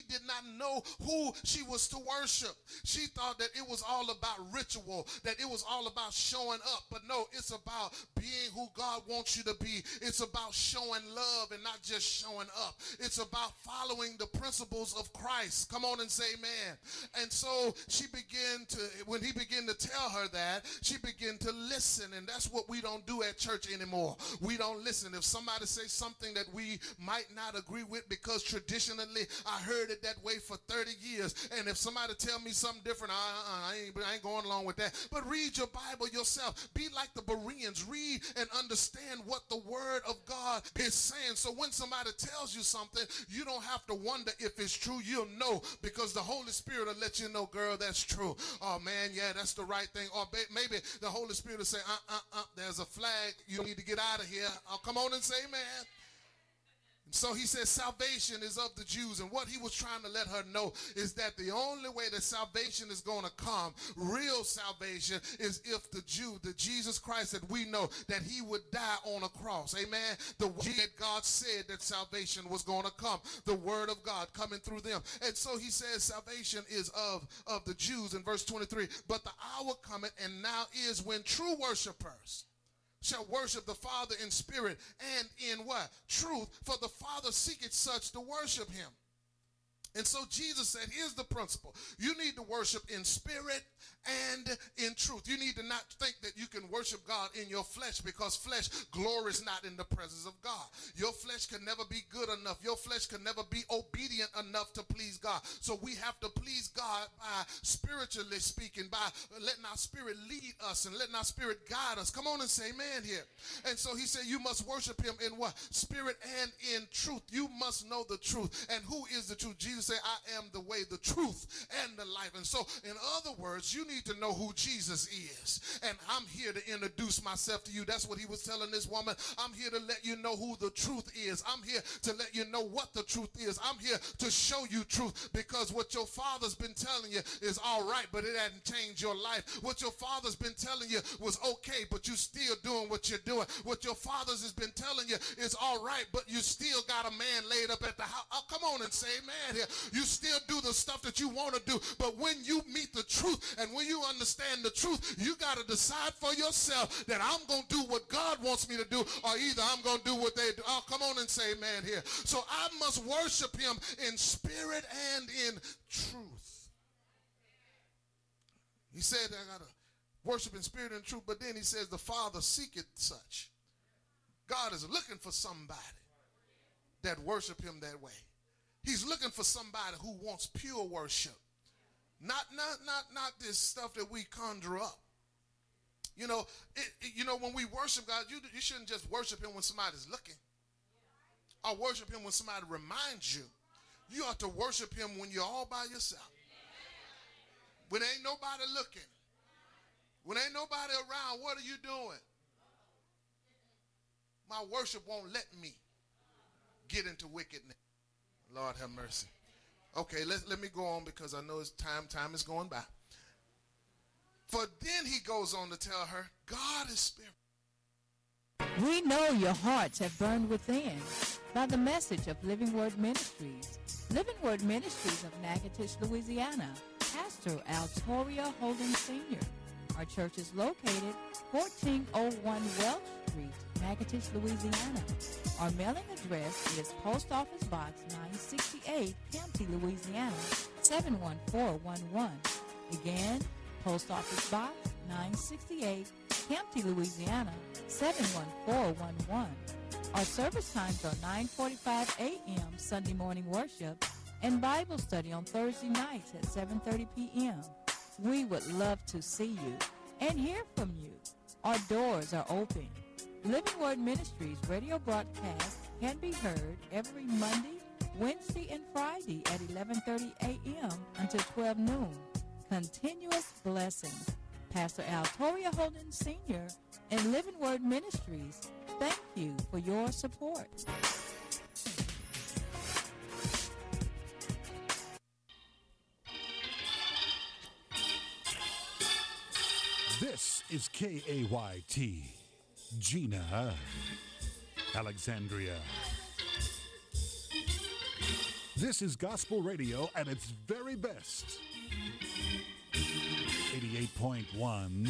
did not know who she was to worship. She thought that it was all about ritual, that it was all about showing up. But no, it's about being who God wants you to be. It's about showing love and not just showing up. It's about following the principles of Christ. Come on and say amen. And so she began to, when he began to tell her that, she began to listen. And that's what we don't do at church anymore. We don't listen. If somebody says something that we might not agree with because traditionally I heard it that way for 30 years, and if somebody tell me something different, I ain't going along with that. But read your Bible yourself. Be like the Bereans. Read and understand what the word of God is saying. So when somebody tells you something, you don't have to wonder if it's true. You'll know because the Holy Spirit will let you know, girl, that's true. Oh man, yeah, that's the right thing. Or maybe the Holy Spirit will say, there's a flag. You need to get out of here. Oh, come on and say amen. So he says salvation is of the Jews. And what he was trying to let her know is that the only way that salvation is going to come, real salvation, is if the Jew, the Jesus Christ that we know, that he would die on a cross. Amen. The way that God said that salvation was going to come. The word of God coming through them. And so he says salvation is of the Jews in verse 23. But the hour cometh and now is when true worshipers shall worship the Father in spirit and in what? Truth. For the Father seeketh such to worship him. And so Jesus said, here's the principle. You need to worship in spirit and in truth. You need to not think that you can worship God in your flesh, because flesh glories not in the presence of God. Your flesh can never be good enough. Your flesh can never be obedient enough to please God. So we have to please God by spiritually speaking, by letting our spirit lead us and letting our spirit guide us. Come on and say amen here. And so he said you must worship him in what? Spirit and in truth. You must know the truth. And who is the truth? Jesus said, I am the way, the truth, and the life. And so, in other words, you need to know who Jesus is. And I'm here to introduce myself to you. That's what he was telling this woman. I'm here to let you know who the truth is. I'm here to let you know what the truth is. I'm here to show you truth, because what your father's been telling you is all right, but it hasn't changed your life. What your father's been telling you was okay, but you still doing what you're doing. What your father's has been telling you is all right, but you still got a man laid up at the house. Oh, come on and say amen here. You still do the stuff that you want to do, but when you meet the truth and when you understand the truth, you got to decide for yourself that I'm going to do what God wants me to do, or either I'm going to do what they do. Oh, come on and say amen here. So I must worship him in spirit and in truth. He said I got to worship in spirit and truth, but then he says the Father seeketh such. God is looking for somebody that worship him that way. He's looking for somebody who wants pure worship. Not this stuff that we conjure up. You know, when we worship God, you shouldn't just worship him when somebody's looking. Or worship him when somebody reminds you. You ought to worship him when you're all by yourself. When ain't nobody looking. When ain't nobody around, what are you doing? My worship won't let me get into wickedness. Lord have mercy. Okay, let me go on, because I know it's time is going by. For then he goes on to tell her, God is spirit. We know your hearts have burned within by the message of Living Word Ministries. Living Word Ministries of Natchitoches, Louisiana. Pastor Altoria Holden Sr. Our church is located 1401 Welch Street, Natchitoches, Louisiana. Our mailing address is Post Office Box 968, Campty, Louisiana, 71411. Again, Post Office Box 968, Campty, Louisiana, 71411. Our service times are 9:45 a.m. Sunday morning worship and Bible study on Thursday nights at 7:30 p.m. We would love to see you and hear from you. Our doors are open. Living Word Ministries radio broadcast can be heard every Monday, Wednesday, and Friday at 11:30 a.m. until 12 noon. Continuous blessings. Pastor Altoria Holden Sr. and Living Word Ministries, thank you for your support. This is KAYT, Gina, Alexandria. This is gospel radio at its very best. 88.1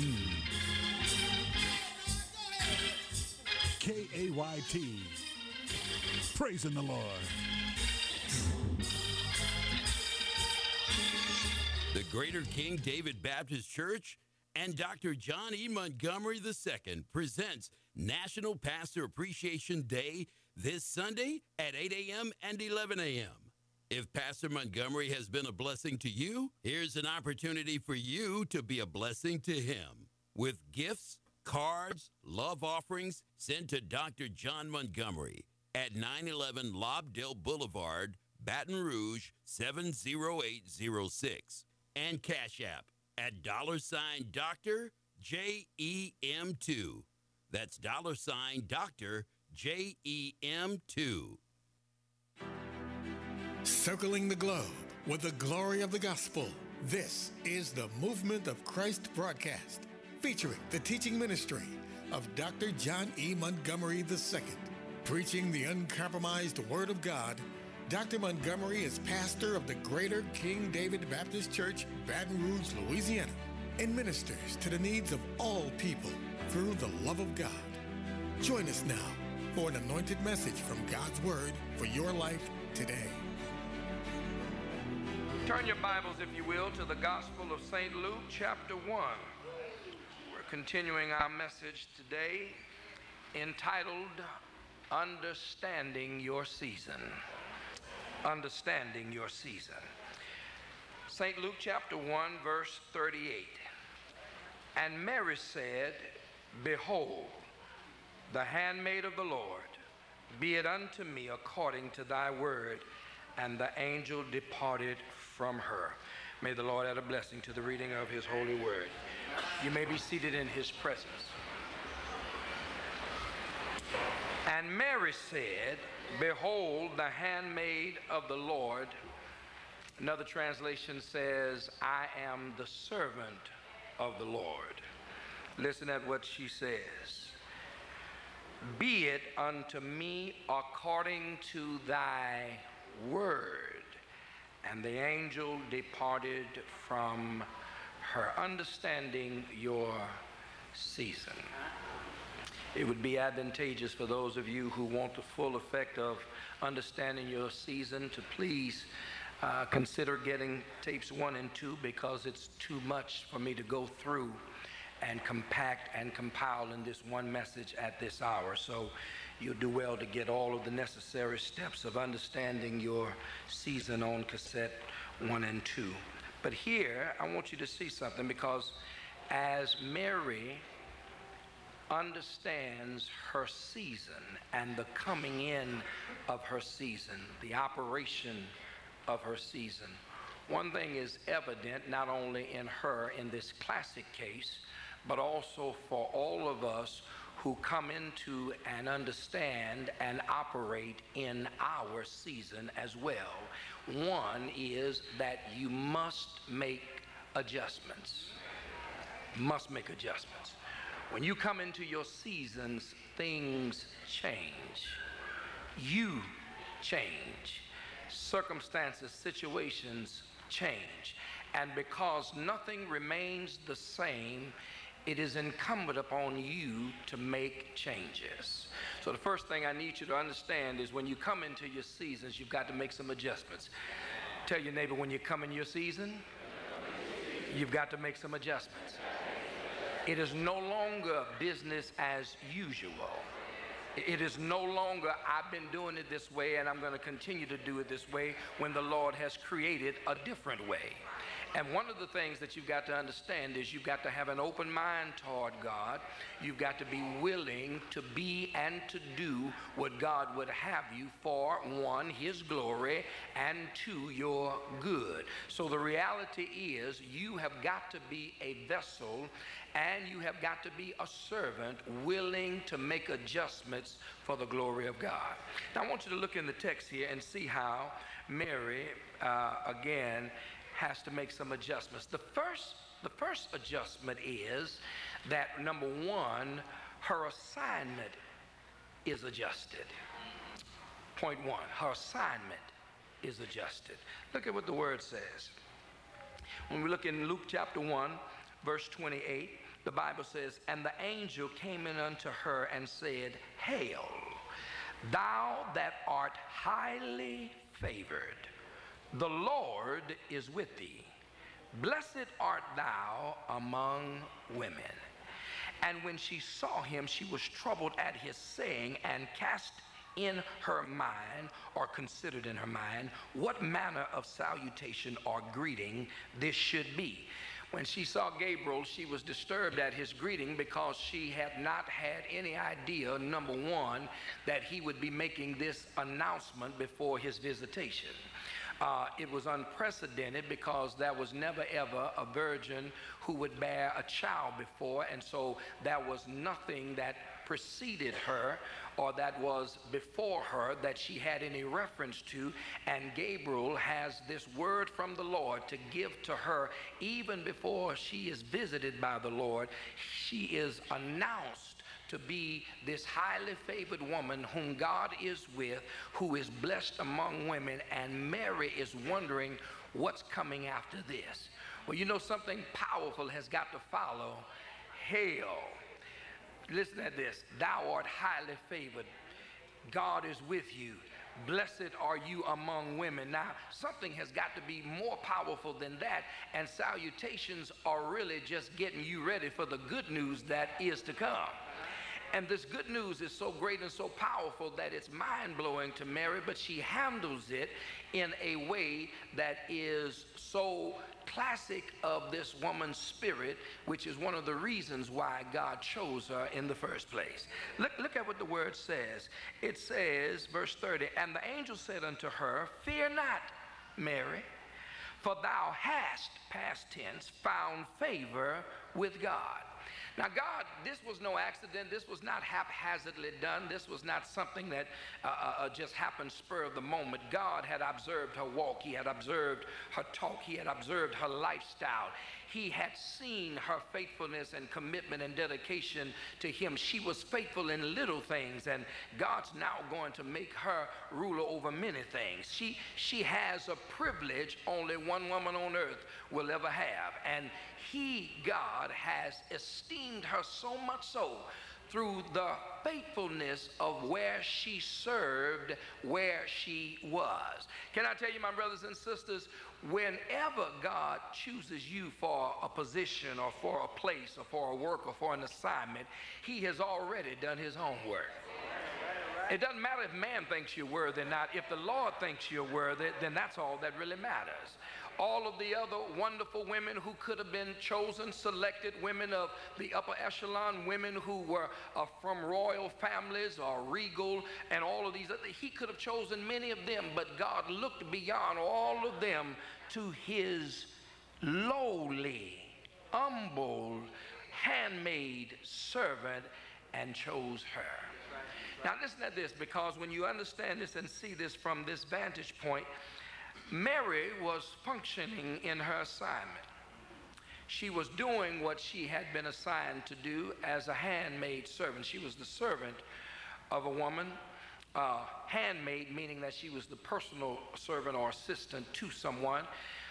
KAYT. Praising the Lord. The Greater King David Baptist Church and Dr. John E. Montgomery II presents National Pastor Appreciation Day this Sunday at 8 a.m. and 11 a.m. If Pastor Montgomery has been a blessing to you, here's an opportunity for you to be a blessing to him with gifts, cards, love offerings sent to Dr. John Montgomery at 911 Lobdell Boulevard, Baton Rouge, 70806. And Cash App at $Dr. JEM2. That's $Dr. JEM2. Circling the globe with the glory of the gospel. This is the Movement of Christ broadcast, featuring the teaching ministry of Dr. John E. Montgomery II. Preaching the uncompromised Word of God, Dr. Montgomery is pastor of the Greater King David Baptist Church, Baton Rouge, Louisiana, and ministers to the needs of all people through the love of God. Join us now for an anointed message from God's Word for your life today. Turn your Bibles, if you will, to the Gospel of St. Luke, chapter 1. We're continuing our message today entitled, Understanding Your Season. Understanding Your Season. St. Luke, chapter 1, verse 38. And Mary said, Behold, the handmaid of the Lord, be it unto me according to thy word. And the angel departed from her. May the Lord add a blessing to the reading of his holy word. You may be seated in his presence. And Mary said, Behold, the handmaid of the Lord. Another translation says, I am the servant of the Lord. Listen at what she says. Be it unto me according to thy word. And the angel departed from her. Understanding your season. It would be advantageous for those of you who want the full effect of understanding your season to please consider getting tapes 1 and 2, because it's too much for me to go through and compact and compile in this one message at this hour. So you'll do well to get all of the necessary steps of understanding your season on cassette 1 and 2. But here, I want you to see something, because as Mary understands her season and the coming in of her season, the operation of her season, one thing is evident not only in her in this classic case, but also for all of us who come into and understand and operate in our season as well. One is that you must make adjustments. Must make adjustments. When you come into your seasons, things change. You change. Circumstances, situations change. And because nothing remains the same, it is incumbent upon you to make changes. So the first thing I need you to understand is when you come into your seasons, you've got to make some adjustments. Tell your neighbor, when you come in your season, you've got to make some adjustments. It is no longer business as usual. It is no longer, I've been doing it this way and I'm going to continue to do it this way, when the Lord has created a different way. And one of the things that you've got to understand is you've got to have an open mind toward God. You've got to be willing to be and to do what God would have you for, 1, his glory, and 2, your good. So the reality is you have got to be a vessel and you have got to be a servant willing to make adjustments for the glory of God. Now I want you to look in the text here and see how Mary, again, has to make some adjustments. The first adjustment is that, number 1, her assignment is adjusted. Point 1, her assignment is adjusted. Look at what the word says. When we look in Luke chapter 1, verse 28, the Bible says, "And the angel came in unto her and said, Hail, thou that art highly favored, the Lord is with thee. Blessed art thou among women. And when she saw him, she was troubled at his saying, and cast in her mind, or considered in her mind, what manner of salutation or greeting this should be. When she saw Gabriel, she was disturbed at his greeting, because she had not had any idea, number one, that he would be making this announcement before his visitation. It was unprecedented, because there was never ever a virgin who would bear a child before, and so there was nothing that preceded her or that was before her that she had any reference to. And Gabriel has this word from the Lord to give to her even before she is visited by the Lord. She is announced to be this highly favored woman whom God is with, who is blessed among women, and Mary is wondering what's coming after this. Well, you know, something powerful has got to follow. Hail. Listen at this. Thou art highly favored. God is with you. Blessed are you among women. Now, something has got to be more powerful than that, and salutations are really just getting you ready for the good news that is to come. And this good news is so great and so powerful that it's mind-blowing to Mary, but she handles it in a way that is so classic of this woman's spirit, which is one of the reasons why God chose her in the first place. Look at what the word says. It says, verse 30, "And the angel said unto her, Fear not, Mary, for thou hast," past tense, "found favor with God." Now, God, this was no accident. This was not haphazardly done. This was not something that just happened spur of the moment. God had observed her walk. He had observed her talk. He had observed her lifestyle. He had seen her faithfulness and commitment and dedication to him. She was faithful in little things, and God's now going to make her ruler over many things. She has a privilege only one woman on earth will ever have, and God has esteemed her so much so through the faithfulness of where she served, where she was. Can I tell you, my brothers and sisters, whenever God chooses you for a position or for a place or for a work or for an assignment, he has already done his homework. It doesn't matter if man thinks you're worthy or not. If the Lord thinks you're worthy, then that's all that really matters. All of the other wonderful women who could have been chosen, selected, women of the upper echelon, women who were from royal families or regal, and all of these other, he could have chosen many of them, but God looked beyond all of them to his lowly, humble, handmaid servant and chose her. Now listen at this, because when you understand this and see this from this vantage point, Mary was functioning in her assignment. She was doing what she had been assigned to do as a handmaid servant. She was the servant of a woman, handmaid, meaning that she was the personal servant or assistant to someone,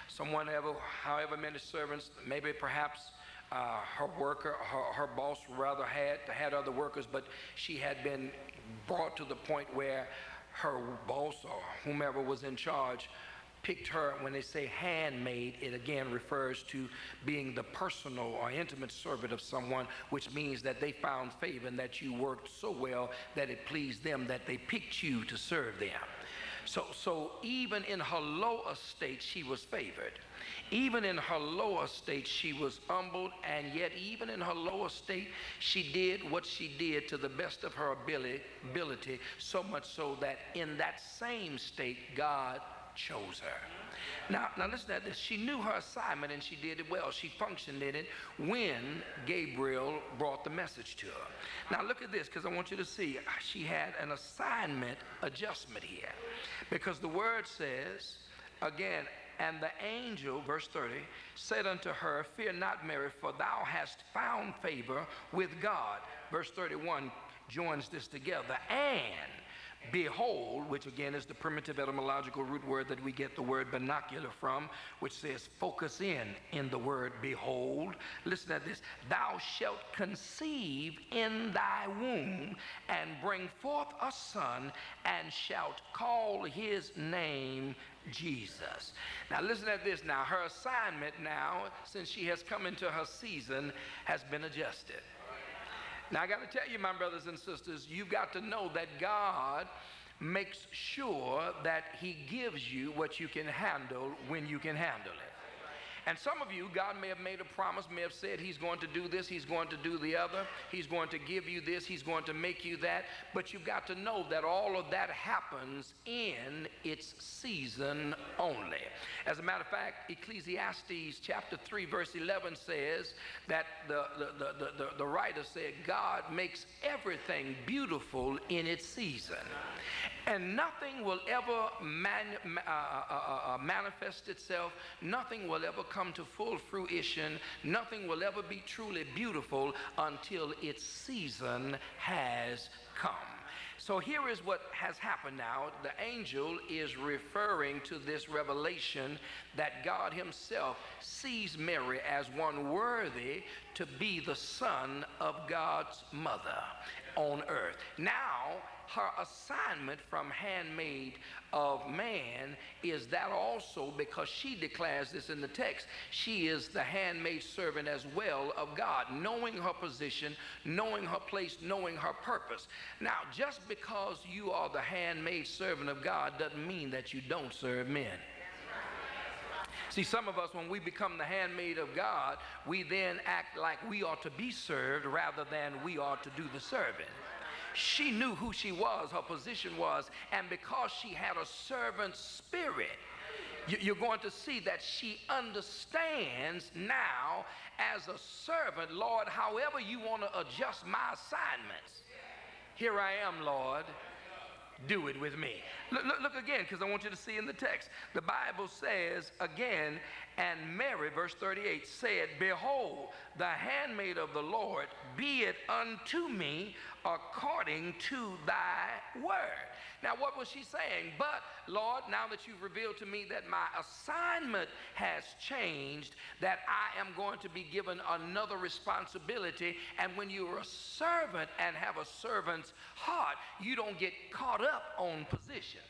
however many servants, maybe perhaps her worker, her boss rather had other workers, but she had been brought to the point where her boss or whomever was in charge picked her. When they say handmaid, it again refers to being the personal or intimate servant of someone, which means that they found favor and that you worked so well that it pleased them that they picked you to serve them. So even in her low estate, she was favored. Even in her low estate, she was humbled, and yet even in her low estate, she did what she did to the best of her ability, so much so that in that same state, God chose her. Now listen to this. She knew her assignment and she did it well. She functioned in it when Gabriel brought the message to her. Now look at this, because I want you to see she had an assignment adjustment here, because the word says again, "And the angel," verse 30, "said unto her, Fear not, Mary, for thou hast found favor with God." Verse 31 joins this together. "And Behold, which again is the primitive etymological root word that we get the word binocular from, which says focus in the word behold. Listen to this. Thou shalt conceive in thy womb and bring forth a son, and shalt call his name Jesus. Now listen at this now. Her assignment now, since she has come into her season, has been adjusted. Now I got to tell you, my brothers and sisters, you've got to know that God makes sure that he gives you what you can handle when you can handle it. And some of you, God may have made a promise, may have said he's going to do this, he's going to do the other, he's going to give you this, he's going to make you that. But you've got to know that all of that happens in its season only. As a matter of fact, Ecclesiastes chapter 3 verse 11 says that the writer said, God makes everything beautiful in its season. And nothing will ever manifest itself, nothing will ever come to full fruition, nothing will ever be truly beautiful until its season has come. So here is what has happened now. The angel is referring to this revelation that God himself sees Mary as one worthy to be the son of God's mother on earth. Now, her assignment from handmaid of man is that also, because she declares this in the text. She is the handmaid servant as well of God, knowing her position, knowing her place, knowing her purpose. Now, just because you are the handmaid servant of God doesn't mean that you don't serve men. See, some of us, when we become the handmaid of God, we then act like we ought to be served rather than we ought to do the serving. She knew who she was, her position was, and because she had a servant spirit, you're going to see that she understands now as a servant, Lord, however you want to adjust my assignments, here I am, Lord, do it with me. Look again, because I want you to see in the text. The Bible says again, and Mary, verse 38, said, behold, the handmaid of the Lord, be it unto me according to thy word. Now, what was she saying? But, Lord, now that you've revealed to me that my assignment has changed, that I am going to be given another responsibility, and when you're a servant and have a servant's heart, you don't get caught up on position.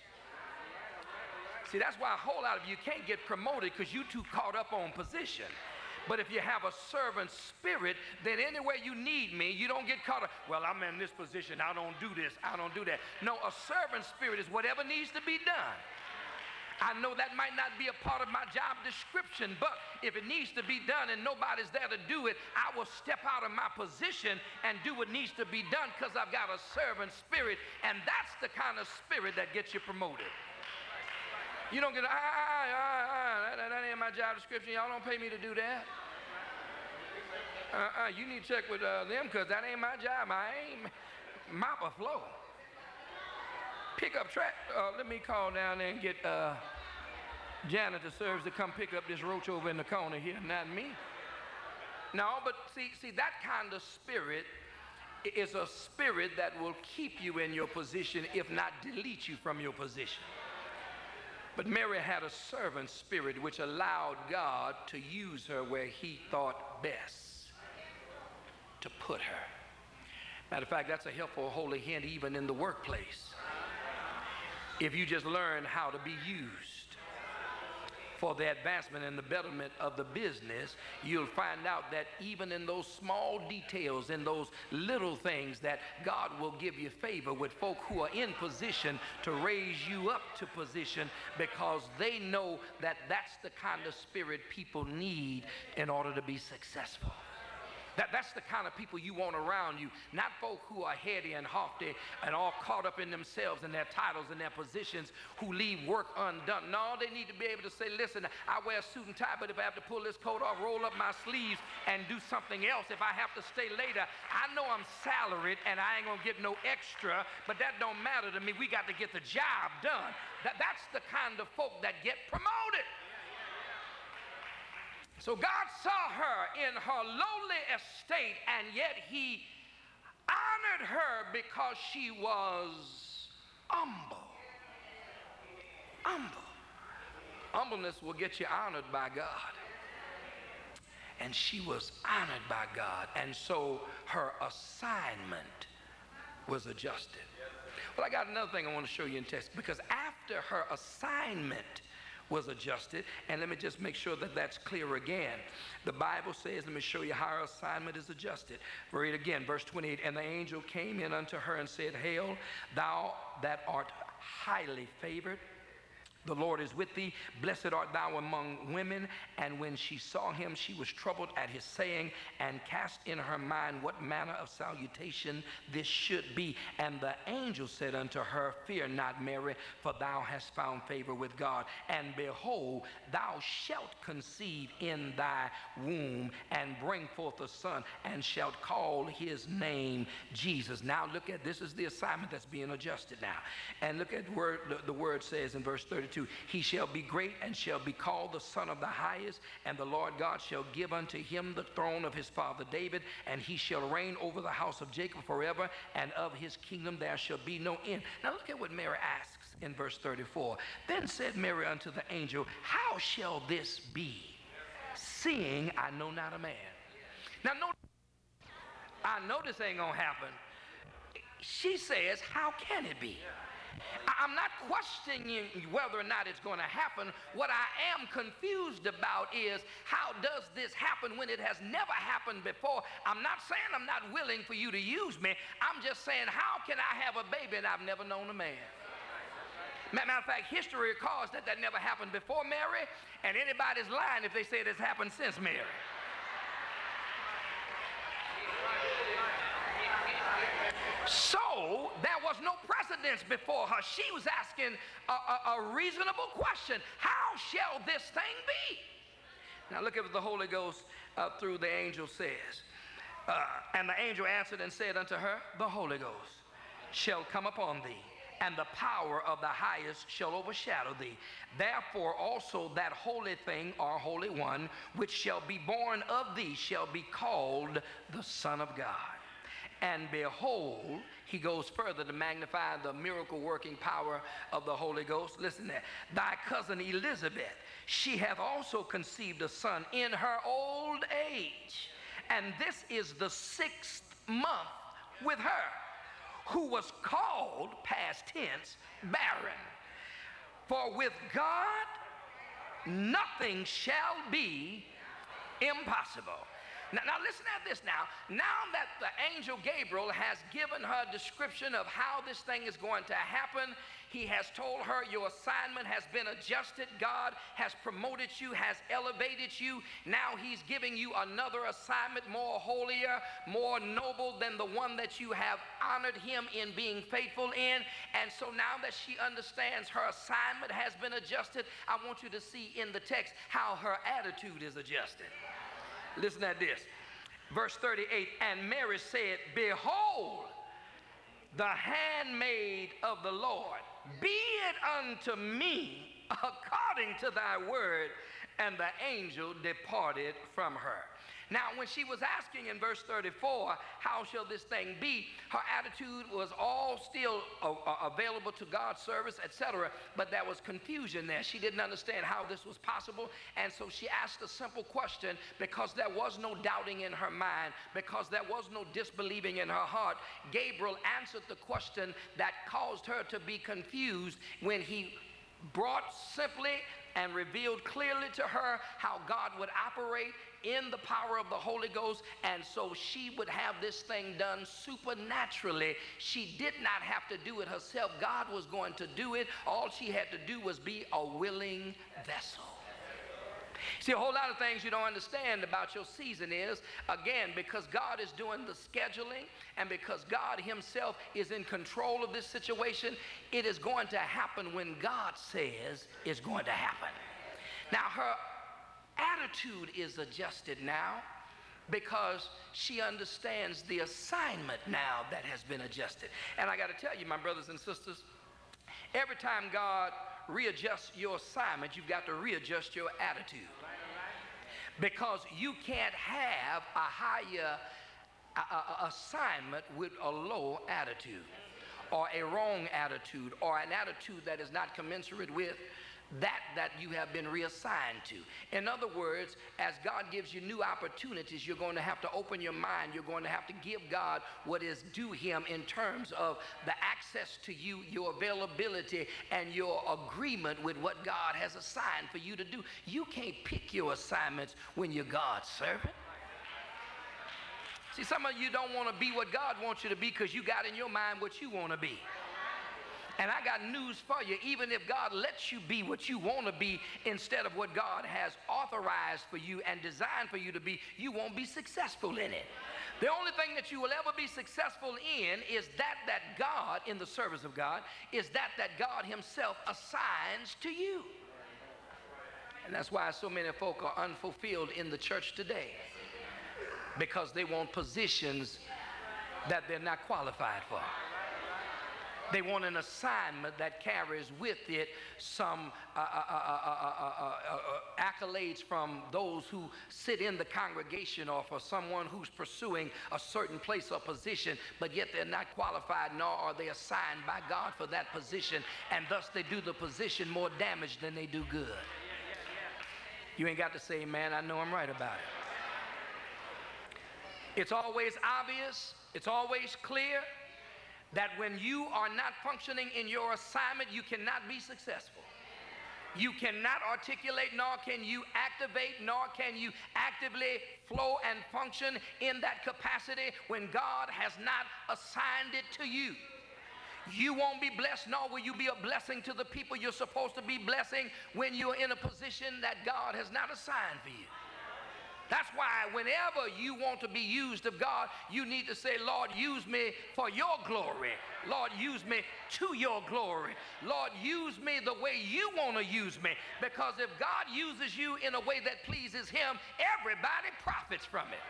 See, that's why a whole lot of you can't get promoted, because you're too caught up on position. But if you have a servant spirit, then anywhere you need me, you don't get caught up. Well, I'm in this position. I don't do this. I don't do that. No, a servant spirit is whatever needs to be done. I know that might not be a part of my job description, but if it needs to be done and nobody's there to do it, I will step out of my position and do what needs to be done, because I've got a servant spirit, and that's the kind of spirit that gets you promoted. You don't get, that ain't my job description. Y'all don't pay me to do that. You need to check with them, because that ain't my job. I ain't mop a floor. Pick up trash. Let me call down there and get janitor serves to come pick up this roach over in the corner here, not me. No, but see, that kind of spirit is a spirit that will keep you in your position, if not delete you from your position. But Mary had a servant spirit which allowed God to use her where he thought best to put her. Matter of fact, that's a helpful holy hint even in the workplace. If you just learn how to be used for the advancement and the betterment of the business, you'll find out that even in those small details, in those little things, that God will give you favor with folk who are in position to raise you up to position, because they know that that's the kind of spirit people need in order to be successful. That's the kind of people you want around you, not folk who are heady and haughty and all caught up in themselves and their titles and their positions, who leave work undone. No, they need to be able to say, listen, I wear a suit and tie, but if I have to pull this coat off, roll up my sleeves, and do something else, if I have to stay later, I know I'm salaried and I ain't gonna get no extra, but that don't matter to me. We got to get the job done. That's the kind of folk that get promoted. So God saw her in her lowly estate, and yet he honored her because she was humble. Humble. Humbleness will get you honored by God. And she was honored by God. And so her assignment was adjusted. Well, I got another thing I want to show you in text, because after her assignment was adjusted, and let me just make sure that that's clear again. The Bible says, let me show you how her assignment is adjusted. Read again, verse 28. And the angel came in unto her and said, Hail, thou that art highly favored. The Lord is with thee. Blessed art thou among women. And when she saw him, she was troubled at his saying, and cast in her mind what manner of salutation this should be. And the angel said unto her, Fear not, Mary, for thou hast found favor with God. And behold, thou shalt conceive in thy womb, and bring forth a son, and shalt call his name Jesus. Now look at, this is the assignment that's being adjusted now. And look at the word says in verse 32. He shall be great and shall be called the Son of the Highest, and the Lord God shall give unto him the throne of his father David, and he shall reign over the house of Jacob forever, and of his kingdom there shall be no end. Now look at what Mary asks in verse 34. Then said Mary unto the angel, How shall this be, seeing I know not a man? Now I know this ain't gonna happen. She says, how can it be? I'm not questioning whether or not it's going to happen. What I am confused about is, how does this happen when it has never happened before? I'm not saying I'm not willing for you to use me. I'm just saying, how can I have a baby and I've never known a man? Matter of fact, history records that never happened before Mary, and anybody's lying if they say it has happened since Mary. So there was no precedence before her. She was asking a reasonable question. How shall this thing be? Now look at what the Holy Ghost through the angel says. And the angel answered and said unto her, The Holy Ghost shall come upon thee, and the power of the highest shall overshadow thee. Therefore also that holy thing, or holy one, which shall be born of thee shall be called the Son of God. And behold, he goes further to magnify the miracle working power of the Holy Ghost. Listen to that. Thy cousin Elizabeth, she hath also conceived a son in her old age. And this is the 6th month with her, who was called, past tense, barren. For with God nothing shall be impossible. Now listen at this now. Now that the angel Gabriel has given her a description of how this thing is going to happen, he has told her your assignment has been adjusted. God has promoted you, has elevated you. Now he's giving you another assignment, more holier, more noble than the one that you have honored him in being faithful in. And so now that she understands her assignment has been adjusted, I want you to see in the text how her attitude is adjusted. Listen at this. Verse 38, and Mary said, Behold, the handmaid of the Lord, be it unto me according to thy word. And the angel departed from her. Now, when she was asking in verse 34, how shall this thing be? Her attitude was all still available to God's service, etc. But there was confusion there. She didn't understand how this was possible. And so she asked a simple question, because there was no doubting in her mind, because there was no disbelieving in her heart. Gabriel answered the question that caused her to be confused when he brought simply and revealed clearly to her how God would operate in the power of the Holy Ghost, and so she would have this thing done supernaturally. She did not have to do it herself. God was going to do it. All she had to do was be a willing vessel. See, a whole lot of things you don't understand about your season is, again, because God is doing the scheduling and because God himself is in control of this situation, it is going to happen when God says it's going to happen. Now, her attitude is adjusted now because she understands the assignment now that has been adjusted. And I got to tell you, my brothers and sisters, every time God readjusts your assignment, you've got to readjust your attitude. Because you can't have a higher assignment with a low attitude. or a wrong attitude, or an attitude that is not commensurate with that you have been reassigned to. In other words, as God gives you new opportunities, you're going to have to open your mind. You're going to have to give God what is due him in terms of the access to you, your availability, and your agreement with what God has assigned for you to do. You can't pick your assignments when you're God's servant. See, some of you don't want to be what God wants you to be because you got in your mind what you want to be. And I got news for you. Even if God lets you be what you want to be instead of what God has authorized for you and designed for you to be, you won't be successful in it. The only thing that you will ever be successful in is that God, in the service of God, is that God himself assigns to you. And that's why so many folk are unfulfilled in the church today, because they want positions that they're not qualified for. They want an assignment that carries with it some accolades from those who sit in the congregation, or for someone who's pursuing a certain place or position, but yet they're not qualified, nor are they assigned by God for that position, and thus they do the position more damage than they do good. You ain't got to say, man, I know I'm right about it. It's always obvious, it's always clear that when you are not functioning in your assignment, you cannot be successful. You cannot articulate, nor can you activate, nor can you actively flow and function in that capacity when God has not assigned it to you. You won't be blessed, nor will you be a blessing to the people you're supposed to be blessing when you're in a position that God has not assigned for you. That's why whenever you want to be used of God, you need to say, Lord, use me for your glory. Lord, use me to your glory. Lord, use me the way you want to use me. Because if God uses you in a way that pleases him, everybody profits from it.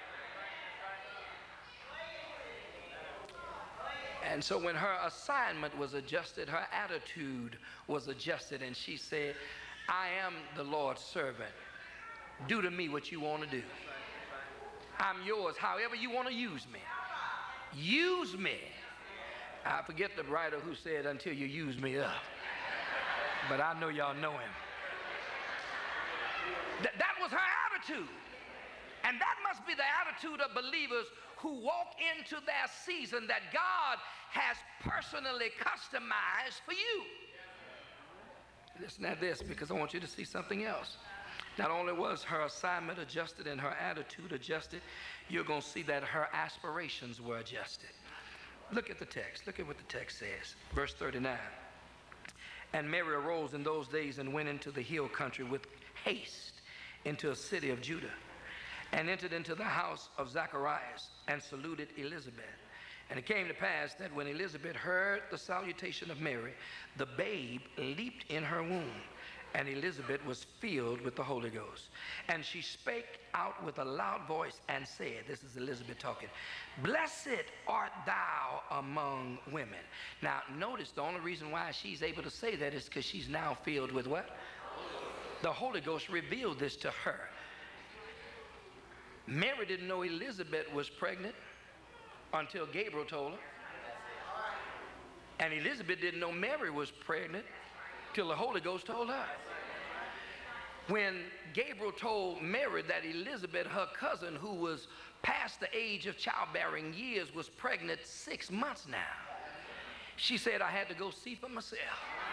And so when her assignment was adjusted, her attitude was adjusted, and she said, I am the Lord's servant. Do to me what you want to do. I'm yours however you want to use me. Use me. I forget the writer who said, until you use me up. But I know y'all know him. That was her attitude. And that must be the attitude of believers who walk into their season that God has personally customized for you. Listen to this, because I want you to see something else. Not only was her assignment adjusted and her attitude adjusted, you're going to see that her aspirations were adjusted. Look at the text. Look at what the text says. Verse 39. And Mary arose in those days and went into the hill country with haste into a city of Judah, and entered into the house of Zacharias and saluted Elizabeth. And it came to pass that when Elizabeth heard the salutation of Mary, the babe leaped in her womb. And Elizabeth was filled with the Holy Ghost. And she spake out with a loud voice and said, this is Elizabeth talking, blessed art thou among women. Now, notice the only reason why she's able to say that is because she's now filled with what? The Holy Ghost revealed this to her. Mary didn't know Elizabeth was pregnant until Gabriel told her. And Elizabeth didn't know Mary was pregnant till the Holy Ghost told her. When Gabriel told Mary that Elizabeth, her cousin, who was past the age of childbearing years, was pregnant 6 months now, she said, I had to go see for myself.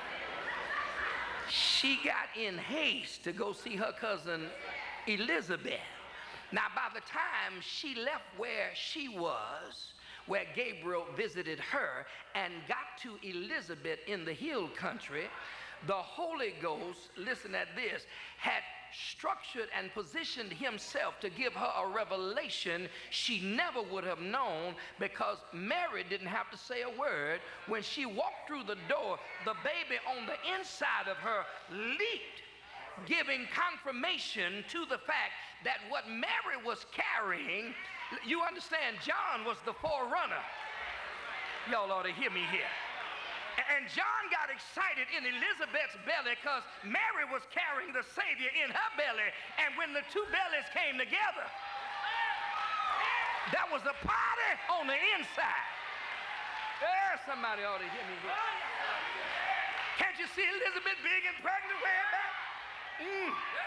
She got in haste to go see her cousin Elizabeth. Now, by the time she left where she was, where Gabriel visited her, and got to Elizabeth in the hill country, the Holy Ghost, listen at this, had structured and positioned himself to give her a revelation she never would have known, because Mary didn't have to say a word. When she walked through the door, the baby on the inside of her leaped, giving confirmation to the fact that what Mary was carrying, you understand, John was the forerunner. Y'all ought to hear me here. And John got excited in Elizabeth's belly because Mary was carrying the Savior in her belly. And when the two bellies came together, that was a party on the inside. Somebody ought to hear me here. Can't you see Elizabeth big and pregnant way back?